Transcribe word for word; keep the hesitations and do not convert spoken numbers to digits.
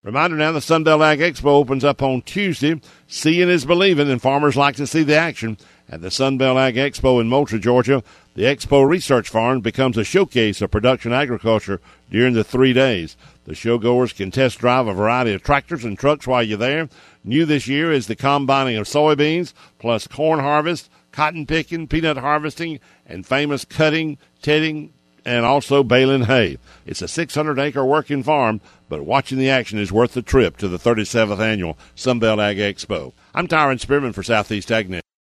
Reminder now, the Sunbelt Ag Expo opens up on Tuesday. Seeing is believing, and farmers like to see the action. At the Sunbelt Ag Expo in Moultrie, Georgia, the Expo Research Farm becomes a showcase of production agriculture during the three days. The showgoers can test drive a variety of tractors and trucks while you're there. New this year is the combining of soybeans, plus corn harvest, cotton picking, peanut harvesting, and famous cutting, tedding, and also baling hay. It's a six hundred acre working farm, but watching the action is worth the trip to the thirty-seventh Annual Sunbelt Ag Expo. I'm Tyron Spearman for Southeast AgNet.